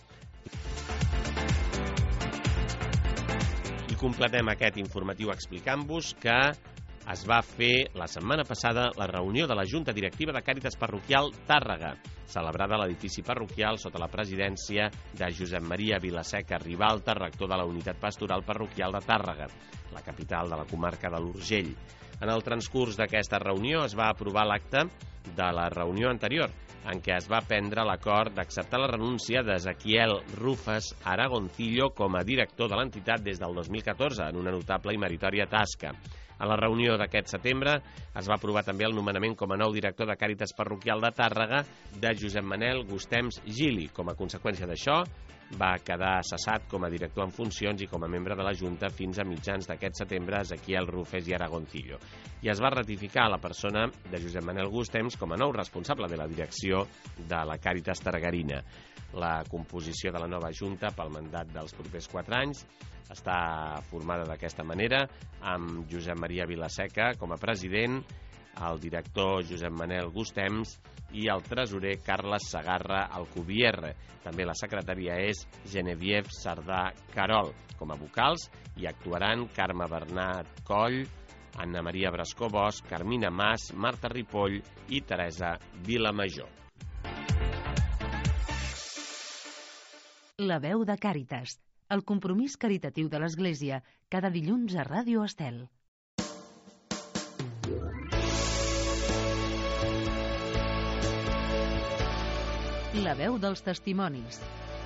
I completem aquest informatiu explicant-vos que es va fer la setmana passada la reunió de la Junta Directiva de Càritas Parroquial Tàrrega, celebrada a l'edifici parroquial sota la presidència de Josep Maria Vilaseca Ribalta, rector de la Unitat Pastoral Parroquial de Tàrrega, la capital de la comarca de l'Urgell. En el transcurs d'aquesta reunió es va aprovar l'acte de la reunió anterior, en què es va prendre l'acord d'acceptar la renúncia d'Ezequiel Rufes Aragoncillo com a director de l'entitat des del dos mil catorze, en una notable i meritòria tasca. A la reunió d'aquest setembre es va aprovar també el nomenament com a nou director de Càritas Parroquial de Tàrrega de Josep Manel Gustems Gili. Com a conseqüència d'això, va quedar cessat com a director en funcions i com a membre de la Junta fins a mitjans d'aquest setembre Ezequiel Rufes i Aragoncillo. I es va ratificar la persona de Josep Manel Gustems com a nou responsable de la direcció de la Càritas Targarina. La composició de la nova Junta pel mandat dels propers quatre anys està formada d'aquesta manera, amb Josep Maria Vilaseca com a president, el director Josep Manel Gustems i el tresorer Carles Segarra Alcubierre. També la secretària és Geneviève Sardà Carol. Com a vocals hi actuaran Carme Bernat Coll, Anna Maria Brascó Bosch, Carmina Mas, Marta Ripoll i Teresa Vilamajor. La veu de Càritas, el compromís caritatiu de l'Església, cada dilluns a Ràdio Estel. La veu dels testimonis.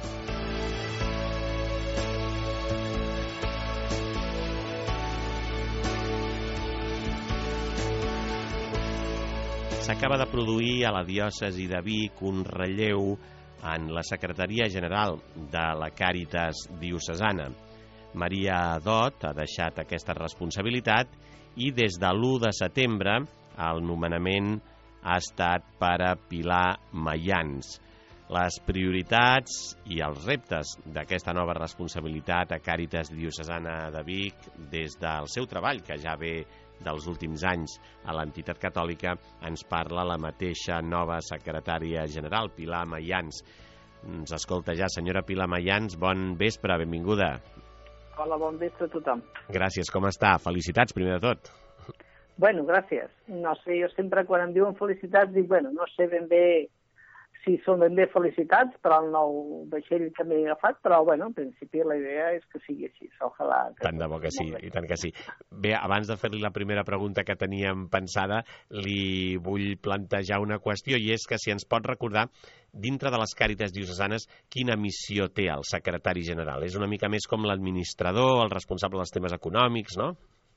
S'acaba de produir a la diòcesi de Vic un relleu en la Secretaria General de la Càritas Diocesana. Maria Dot ha deixat aquesta responsabilitat i des de l'u de setembre el nomenament ha estat per a Pilar Mayans. Les prioritats i els reptes d'aquesta nova responsabilitat a Càritas Diocesana de Vic des del seu treball, que ja ve dels últims anys a l'entitat catòlica, ens parla la mateixa nova secretària general, Pilar Mayans. Ens escolta ja, senyora Pilar Mayans, bon vespre, benvinguda. Hola, bon vespre a tothom. Gràcies, com està? Felicitats, primer de tot. Bueno, gràcies. No sé, jo sempre quan em diuen felicitats dic, bueno, no sé ben bé si són ben bé felicitats per al nou vaixell que m'he agafat, però, bueno, en principi la idea és que sigui així. Ojalà que... Tant de bo que sí, i tant que sí. Bé, abans de fer-li la primera pregunta que teníem pensada, li vull plantejar una qüestió, i és que si ens pot recordar, dintre de les Càritas diocesanes, quina missió té el secretari general? És una mica més com l'administrador, el responsable dels temes econòmics, no?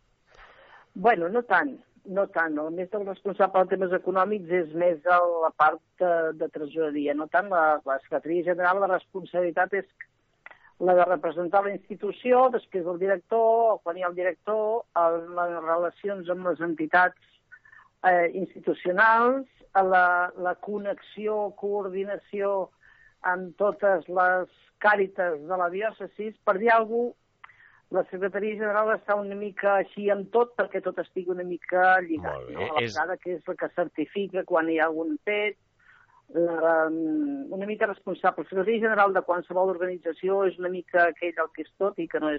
Bueno, no tant. No tant, a més del responsable de temes econòmics és més la part de, de tresoreria, no tant la, la Secretaria General, la responsabilitat és la de representar la institució, després del director, quan hi ha el director, les relacions amb les entitats eh, institucionals, la, la connexió, coordinació amb totes les càritas de la diòcesi, per dir alguna cosa. La Secretaria General està una mica així amb tot perquè tot estigui una mica lligat. No? A la vegada és... que és la que certifica quan hi ha algun fet, la, una mica responsable. La Secretaria General de qualsevol organització és una mica aquell el que és tot i que no és...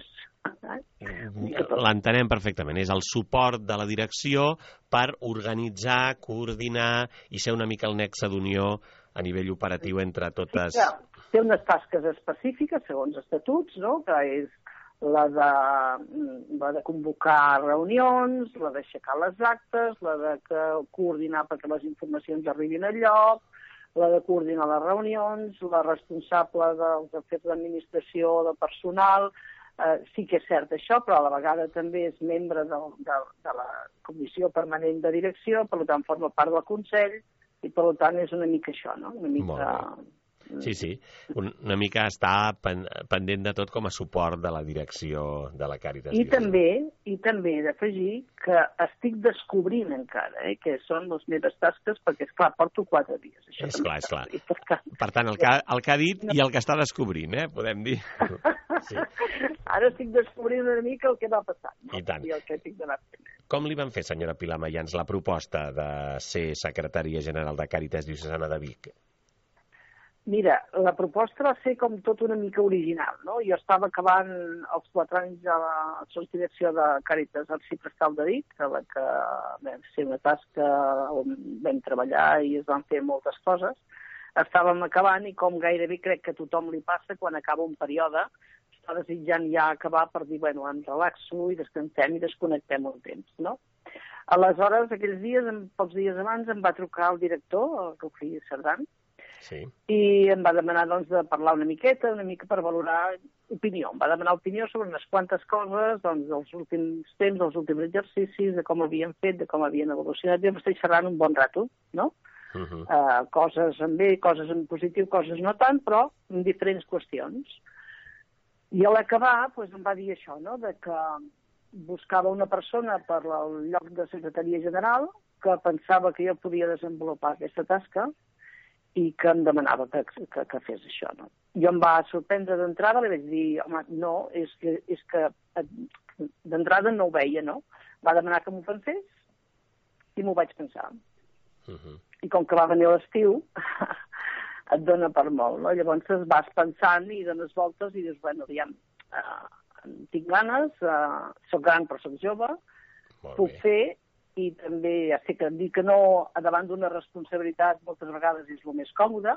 L'entenem perfectament. És el suport de la direcció per organitzar, coordinar i ser una mica el nexe d'unió a nivell operatiu entre totes... Sí, clar. Té unes tasques específiques, segons estatuts, no? Que és la de, la de convocar reunions, la d'aixecar les actes, la de que, coordinar perquè les informacions arribin al lloc, la de coordinar les reunions, la responsable dels afers d'administració, de personal. Eh, sí que és cert això, però a la vegada també és membre de, de, de la Comissió Permanent de Direcció, per tant forma part del Consell, i per tant és una mica això, no? Una mica... Sí, sí, una mica està pendent de tot com a suport de la direcció de la Càritas. I també, i també he d'afegir que estic descobrint encara, eh, que són les meves tasques, perquè, esclar, porto quatre dies. Això és clar, és clar. Per, per tant, el que, el que ha dit i el que està descobrint, eh, podem dir. Sí. Ara estic descobrint una mica el que va passar. No? I tant. I el que estic d'anar fent. Com li van fer, senyora Pilar Mayans, la proposta de ser secretària general de Càritas Diocesana de Vic? Mira, la proposta va ser com tot una mica original, no? Jo estava acabant els quatre anys a la subdirecció de Càritas Arxiprestal de Vic, a la que vam ser una tasca on vam treballar i es van fer moltes coses. Estàvem acabant i com gairebé crec que a tothom li passa quan acaba un període, està desitjant ja acabar per dir, bueno, em relaxo i descansem i desconnectem un temps, no? Aleshores, aquells dies, pocs dies abans, em va trucar el director, el Rufí Cerdan, sí. I em va demanar doncs, de parlar una miqueta, una mica per valorar opinió. Em va demanar opinió sobre unes quantes coses doncs, dels últims temps, dels últims exercicis, de com havien fet, de com havien evolucionat. I em estic xerrant un bon rato, no? Uh -huh. uh, coses en bé, coses en positiu, coses no tant, però en diferents qüestions. I a l'acabar doncs, em va dir això, no? De que buscava una persona per al lloc de secretaria general que pensava que jo podia desenvolupar aquesta tasca i que em demanava que, que, que fes això, no? Jo em va sorprendre d'entrada, li vaig dir, home, no, és que, és que d'entrada no ho veia, no? Va demanar que m'ho pensés i m'ho vaig pensar. Uh-huh. I com que va venir l'estiu, et dona per molt, no? Llavors es vas pensant i dones voltes i dius, bueno, aviam, uh, tinc ganes, uh, soc gran però soc jove, puc fer, i també ja sé que dir que no davant d'una responsabilitat moltes vegades és el més còmode,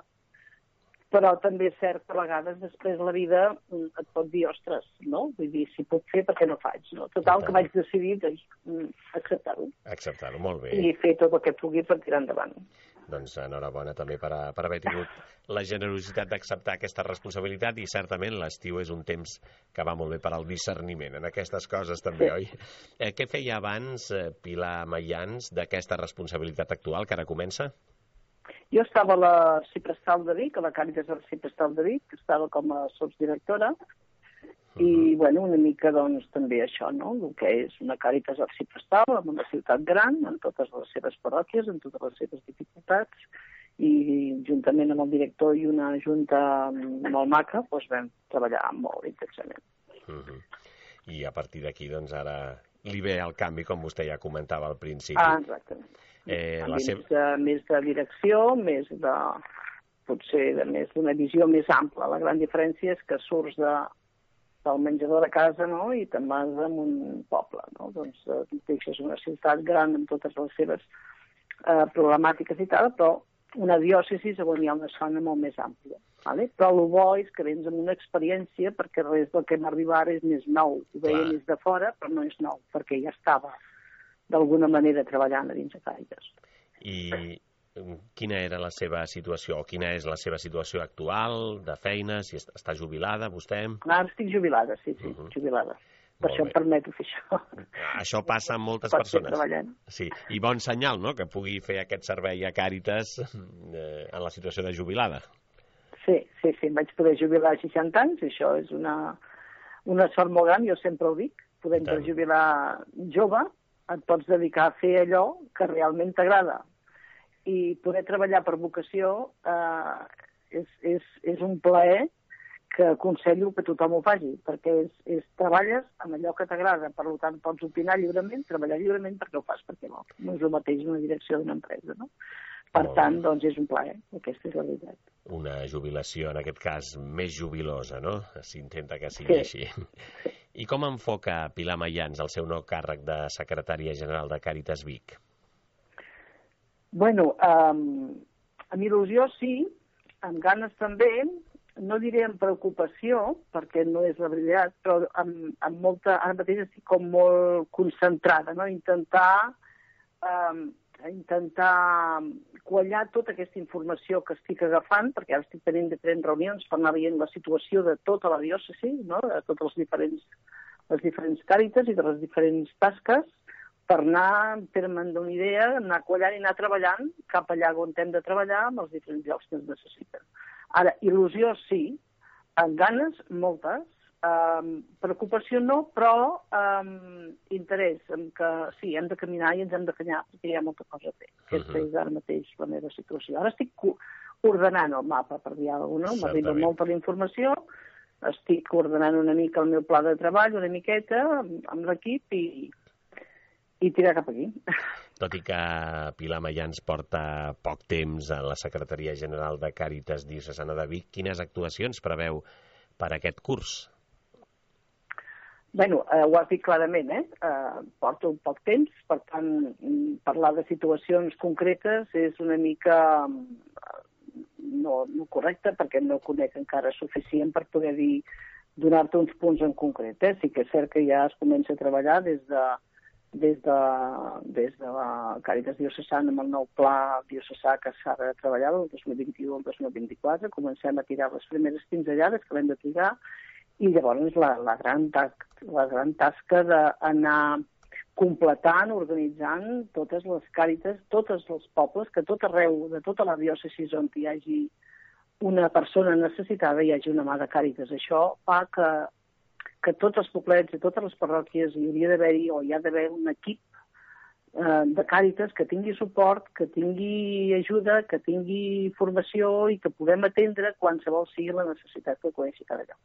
però també és cert que a vegades després la vida et pot dir, ostres, no? Vull dir, si puc fer, per què no faig? No? Total, que vaig decidir doncs, acceptar-ho. Acceptar-ho, molt bé. I fer tot el que pugui per tirar endavant. Doncs enhorabona també per, a, per haver tingut la generositat d'acceptar aquesta responsabilitat i certament l'estiu és un temps que va molt bé per al discerniment en aquestes coses també, sí. Oi? Eh, què feia abans eh, Pilar Mayans d'aquesta responsabilitat actual que ara comença? Jo estava a l'Arxiprestal de Vic, a la Càritas de l'Arxiprestal de Vic, estava com a sotsdirectora, i, uh-huh. bueno, una mica, doncs, també això, no?, el que és una Càritas Arxiprestal, en una ciutat gran, en totes les seves parròquies, en totes les seves dificultats, i juntament amb el director i una junta molt maca, doncs vam treballar molt intensament. Uh-huh. I a partir d'aquí, doncs, ara li ve el canvi, com vostè ja comentava al principi. Ah, exactament. Eh, la més, seva... de, més de direcció, més de, potser de més d'una visió més ampla. La gran diferència és que surts de, del menjador de casa, no?, i te'n vas a un poble, no? Doncs eh, deixes una ciutat gran amb totes les seves eh, problemàtiques i tal, però una diòcesi on hi ha una zona molt més àmplia. Vale? Però el bo és que vens amb una experiència perquè res del que m'arriba ara és més nou. Ho veia més de fora, però no és nou, perquè ja estava d'alguna manera treballant a dins de Càritas. I quina era la seva situació, o quina és la seva situació actual, de feina, si està jubilada, vostè? Ara estic jubilada, sí, sí, uh-huh. jubilada. Per Molt això bé. em permeto fer això. Això passa amb moltes Pot persones. treballant. Sí, i bon senyal, no?, que pugui fer aquest servei a Càritas eh, en la situació de jubilada. Sí, sí, sí, em vaig poder jubilar a seixanta anys, això és una, una sort molt gran, jo sempre ho dic, podem jubilar jove, et pots dedicar a fer allò que realment t'agrada. I poder treballar per vocació eh, és, és, és un plaer que aconsello que tothom ho faci, perquè és, és, treballes amb allò que t'agrada, per tant pots opinar lliurement, treballar lliurement perquè ho fas perquè no. No és el mateix una direcció d'una empresa, no? Per Molt tant, bé. doncs és un plaer, aquesta és la veritat. Una jubilació, en aquest cas, més jubilosa, no? S'intenta que sigui Sí. així. I com enfoca Pilar Mayans el seu nou càrrec de secretària general de Càritas Vic? Bueno, um, amb il·lusió sí, amb ganes també, no diré amb preocupació, perquè no és la veritat, però amb, amb molta, ara mateix estic com molt concentrada, no? Intentar, um, intentar quallar tota aquesta informació que estic agafant, perquè ara estic tenint diferents reunions per anar veient la situació de tota la diòcesi, no? De totes les diferents, les diferents càritas i de les diferents tasques, per anar, per me'n donar una idea, anar quallant i anar treballant cap allà on hem de treballar amb els diferents llocs que ens necessiten. Ara, il·lusió sí, amb ganes, moltes, um, preocupació no, però um, interès, en que sí, hem de caminar i ens hem d'afanyar perquè hi ha molta cosa a fer. Aquesta uh-huh. és ara mateix la meva situació. Ara estic ordenant el mapa, per dir alguna cosa, no? M'arriba molta la informació, estic ordenant una mica el meu pla de treball, una miqueta, amb, amb l'equip i i tirar cap aquí. Tot i que Pilar Mayans porta poc temps a la Secretaria General de Càritas Diocesana de Vic, quines actuacions preveu per aquest curs? Bueno, eh, ho has dit clarament, eh? eh? Porto poc temps, per tant, parlar de situacions concretes és una mica no, no correcte, perquè no conec encara suficient per poder dir, donar-te uns punts en concret. Eh? Sí que és cert que ja es comença a treballar des de des de, des de la Càritas Diocesana amb el nou pla diocesà que s'ha de treballar del dos mil vint-i-u al dos mil vint-i-quatre. Comencem a tirar les primeres pinzellades que l'hem de tirar i llavors la, la, gran, tasca, la gran tasca d'anar completant, organitzant totes les càritas, tots els pobles, que tot arreu de tota la diòcesi on hi hagi una persona necessitada hi hagi una mà de càritas. Això fa que que tots els poblets i totes les parròquies hi hauria d'haver-hi o hi ha d'haver un equip eh, de càritas que tingui suport, que tingui ajuda, que tingui formació i que puguem atendre qualsevol sigui la necessitat que coneixi cada lloc.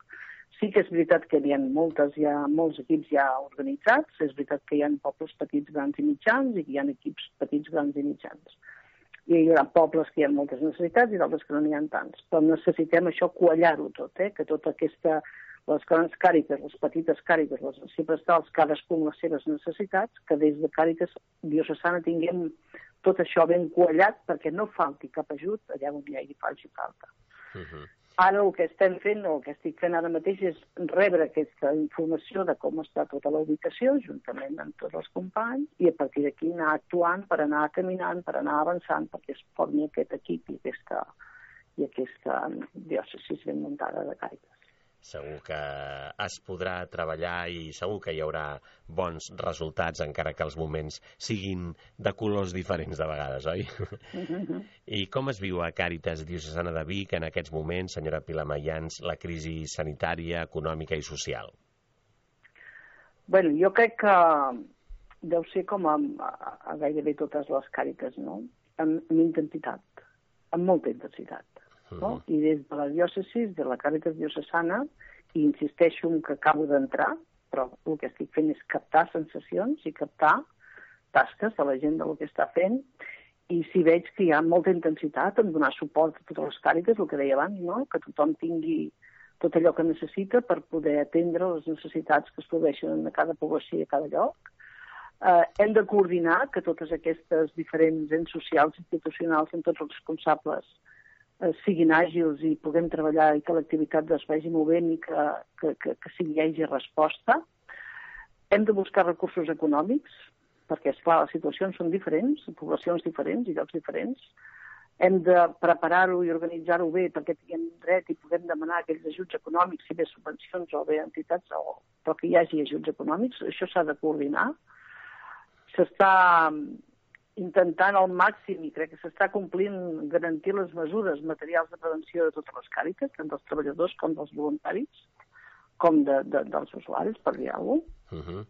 Sí que és veritat que hi ha moltes, hi ha molts equips ja organitzats, és veritat que hi ha pobles petits, grans i mitjans i que hi ha equips petits, grans i mitjans. I hi ha pobles que hi ha moltes necessitats i d'altres que no n'hi ha tants. Però necessitem això quallar-ho tot, eh? Que tota aquesta, les grans càritas, les petites càritas, les ciprestals, cadascun les seves necessitats, que des de Càritas Diocesana tinguem tot això ben quallat perquè no falti cap ajut allà on hi hagi faci falta. Uh-huh. Ara el que estem fent, o el que estic fent ara mateix, és rebre aquesta informació de com està tota la ubicació, juntament amb tots els companys, i a partir d'aquí anar actuant per anar caminant, per anar avançant, perquè es formi aquest equip i aquesta, i aquesta diòcesi ben muntada de Càritas. Segur que es podrà treballar i segur que hi haurà bons resultats, encara que els moments siguin de colors diferents de vegades, oi? Uh-huh. I com es viu a Càritas Diocesana de Vic en aquests moments, senyora Pilar Mayans, la crisi sanitària, econòmica i social? Bueno, jo crec que deu ser com a, a gairebé totes les Càritas, no? Amb, amb intensitat, amb molta intensitat. No? I des de la diòcesi, de la Càritas Diocesana, i insisteixo en que acabo d'entrar, però el que estic fent és captar sensacions i captar tasques de la gent del que està fent, i si veig que hi ha molta intensitat en donar suport a totes les Càritas, el que deia abans, no? Que tothom tingui tot allò que necessita per poder atendre les necessitats que es produeixen a cada població i a cada lloc. Eh, hem de coordinar que totes aquestes diferents ens socials i institucionals en tots els responsables siguin àgils i puguem treballar i que l'activitat es vagi movent i que, que, que, que sigui, hi hagi resposta. Hem de buscar recursos econòmics, perquè, esclar, les situacions són diferents, poblacions diferents i llocs diferents. Hem de preparar-ho i organitzar-ho bé perquè tinguem dret i puguem demanar aquells ajuts econòmics, si bé subvencions o bé entitats, o, però que hi hagi ajuts econòmics. Això s'ha de coordinar. S'està intentant al màxim, i crec que s'està complint, garantir les mesures materials de prevenció de totes les Càritas, tant dels treballadors com dels voluntaris, com de, de, dels usuaris, per dir alguna cosa. Uh-huh.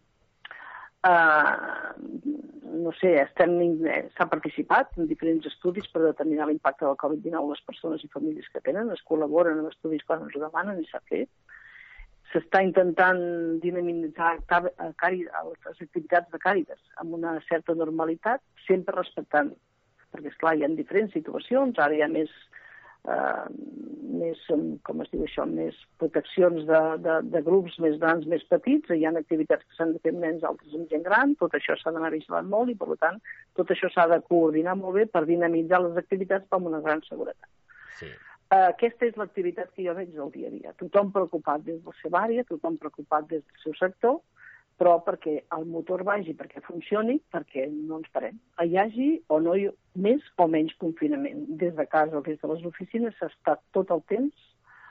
Uh, no sé, estem, s'ha participat en diferents estudis per determinar l'impacte del covid dinou a les persones i famílies que tenen, es col·laboren en estudis quan ens ho demanen i s'ha fet. S'està intentant dinamitzar les activitats de Càritas amb una certa normalitat, sempre respectant, perquè, esclar, hi ha diferents situacions, ara hi ha més, eh, més com es diu això, més proteccions de, de, de grups més grans, més petits, hi ha activitats que s'han de fer amb nens, altres amb gent gran, tot això s'ha d'anar vigilant molt i, per tant, tot això s'ha de coordinar molt bé per dinamitzar les activitats amb una gran seguretat. Sí. Uh, aquesta és l'activitat que jo veig del dia a dia. Tothom preocupat des de la seva àrea, tothom preocupat des del seu sector, però perquè el motor vagi, perquè funcioni, perquè no ens parem. Hi hagi o no hi més o menys confinament. Des de casa o des de les oficines s'ha estat tot el temps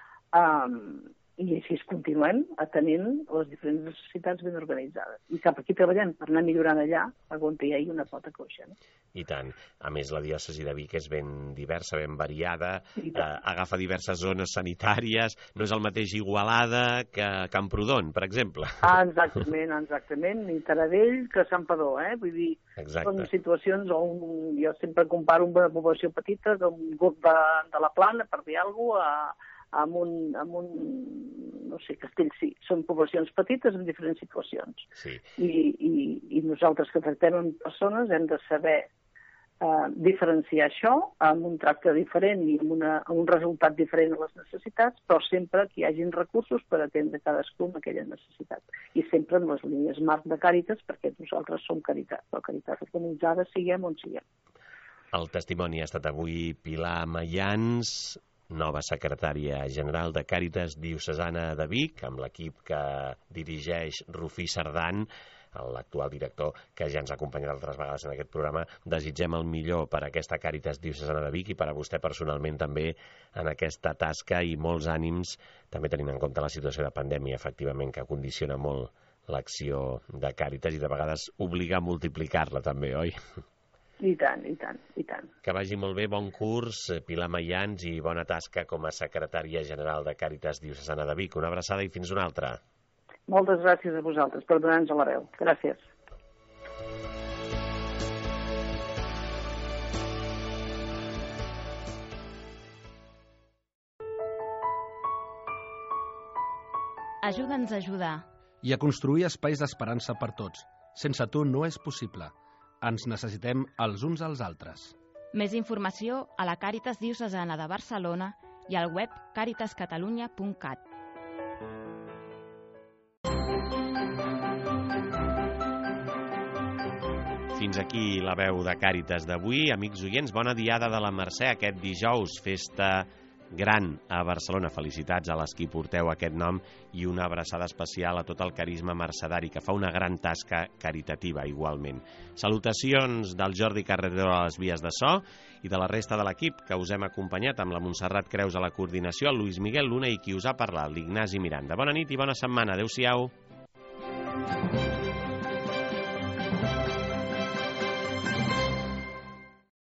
um, i així continuem atenent les diferents necessitats ben organitzades. I cap aquí treballem per anar millorant allà on hi hagi una pota coixa. No? I tant. A més, la diòcesi de Vic és ben diversa, ben variada, eh, agafa diverses zones sanitàries, no és el mateix Igualada que Camprodon, per exemple. Ah, exactament, exactament, ni Taradell que Santpedor, eh? Vull dir, exacte. Són situacions on jo sempre comparo una població petita d'un grup de, de la Plana, per dir alguna cosa, amb un, amb un, no sé, Castellcí. Són poblacions petites en diferents situacions. Sí. I, i, I nosaltres que tractem amb persones hem de saber eh, diferenciar això amb un tracte diferent i amb, una, amb un resultat diferent a les necessitats, però sempre que hi hagin recursos per atendre cadascú amb aquella necessitat. I sempre en les línies marc de Càritas, perquè nosaltres som Càritas, però Càritas organitzada siguem on siguem. El testimoni ha estat avui Pilar Mayans, nova secretària general de Càritas Diocesana de Vic, amb l'equip que dirigeix Rufí Cerdan, l'actual director que ja ens ha acompanyat altres vegades en aquest programa. Desitgem el millor per a aquesta Càritas Diocesana de Vic i per a vostè personalment també en aquesta tasca i molts ànims, també tenint en compte la situació de pandèmia, efectivament, que condiciona molt l'acció de Càritas i de vegades obliga a multiplicar-la també, oi? I tant, i tant, i tant. Que vagi molt bé, bon curs, Pilar Mayans, i bona tasca com a secretària general de Càritas Diocesana de Vic. Una abraçada i fins una altra. Moltes gràcies a vosaltres per donar-nos la veu. Gràcies. Ajuda'ns a ajudar. I a construir espais d'esperança per tots. Sense tu no és possible. Ens necessitem els uns als altres. Més informació a la Càritas Diocesana de Barcelona i al web càritas catalunya punt cat. Fins aquí la veu de Càritas d'avui. Amics oients, bona diada de la Mercè aquest dijous, festa gran a Barcelona. Felicitats a les qui porteu aquest nom i una abraçada especial a tot el carisma mercedari, que fa una gran tasca caritativa igualment. Salutacions del Jordi Carreró a les vies de so i de la resta de l'equip que us hem acompanyat, amb la Montserrat Creus a la coordinació, el Luis Miguel Luna i qui us ha parlat, l'Ignasi Miranda. Bona nit i bona setmana. Adéu-siau.